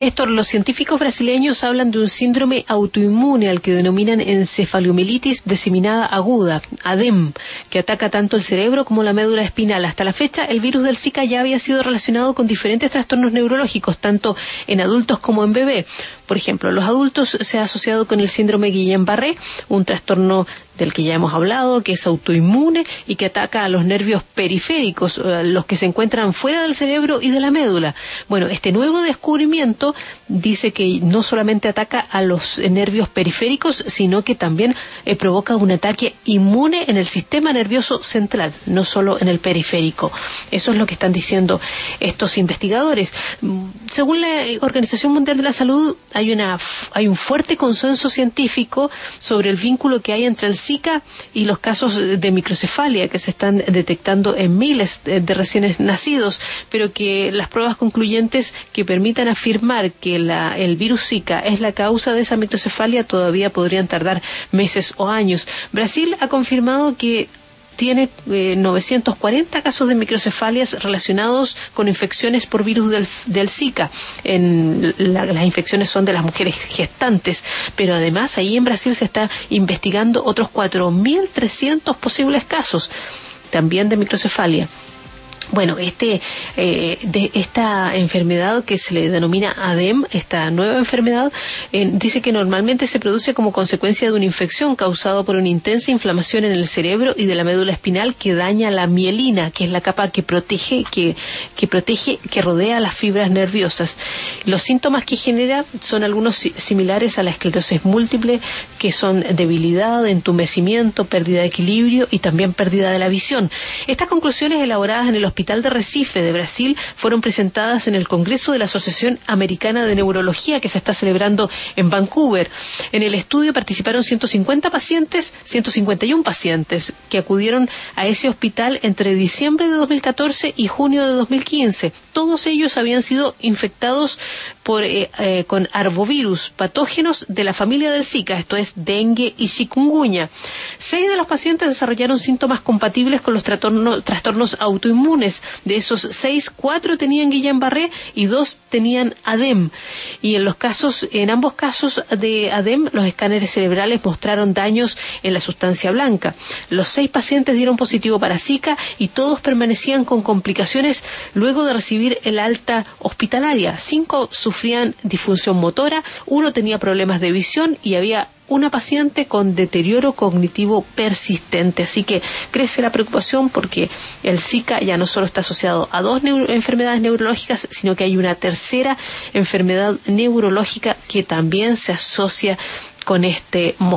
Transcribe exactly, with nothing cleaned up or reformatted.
Néstor, los científicos brasileños hablan de un síndrome autoinmune al que denominan encefalomielitis diseminada aguda, A D E M, que ataca tanto el cerebro como la médula espinal. Hasta la fecha, el virus del Zika ya había sido relacionado con diferentes trastornos neurológicos, tanto en adultos como en bebé. Por ejemplo, en los adultos se ha asociado con el síndrome Guillain-Barré, un trastorno del que ya hemos hablado, que es autoinmune y que ataca a los nervios periféricos, los que se encuentran fuera del cerebro y de la médula. Bueno, este nuevo descubrimiento dice que no solamente ataca a los nervios periféricos, sino que también eh, provoca un ataque inmune en el sistema nervioso central, no solo en el periférico. Eso es lo que están diciendo estos investigadores. Según la Organización Mundial de la Salud, hay una hay un fuerte consenso científico sobre el vínculo que hay entre el Zika y los casos de microcefalia que se están detectando en miles de recién nacidos, pero que las pruebas concluyentes que permitan afirmar que la, el virus Zika es la causa de esa microcefalia todavía podrían tardar meses o años. Brasil ha confirmado que tiene eh, novecientos cuarenta casos de microcefalias relacionados con infecciones por virus del, del Zika. En la, las infecciones son de las mujeres gestantes, pero además ahí en Brasil se está investigando otros cuatro mil trescientos posibles casos también de microcefalia. Bueno, este eh, de esta enfermedad que se le denomina A D E M, esta nueva enfermedad, eh, dice que normalmente se produce como consecuencia de una infección causada por una intensa inflamación en el cerebro y de la médula espinal que daña la mielina, que es la capa que protege, que, que protege, que rodea las fibras nerviosas. Los síntomas que genera son algunos similares a la esclerosis múltiple, que son debilidad, entumecimiento, pérdida de equilibrio y también pérdida de la visión. Estas conclusiones elaboradas en el Hospital de Recife de Brasil fueron presentadas en el Congreso de la Asociación Americana de Neurología que se está celebrando en Vancouver. En el estudio participaron ciento cincuenta pacientes, ciento cincuenta y uno pacientes que acudieron a ese hospital entre diciembre de dos mil catorce y junio de dos mil quince. Todos ellos habían sido infectados por eh, eh, con arbovirus, patógenos de la familia del Zika, esto es dengue y chikungunya. Seis de los pacientes desarrollaron síntomas compatibles con los trastornos, trastornos autoinmunes. De esos seis, cuatro tenían Guillain-Barré y dos tenían A D E M. Y en los casos, en ambos casos de A D E M, los escáneres cerebrales mostraron daños en la sustancia blanca. Los seis pacientes dieron positivo para Zika y todos permanecían con complicaciones luego de recibir el alta hospitalaria. Cinco sufrían disfunción motora, uno tenía problemas de visión y había una paciente con deterioro cognitivo persistente. Así que crece la preocupación porque el Zika ya no solo está asociado a dos neuro- enfermedades neurológicas, sino que hay una tercera enfermedad neurológica que también se asocia con este mosquito.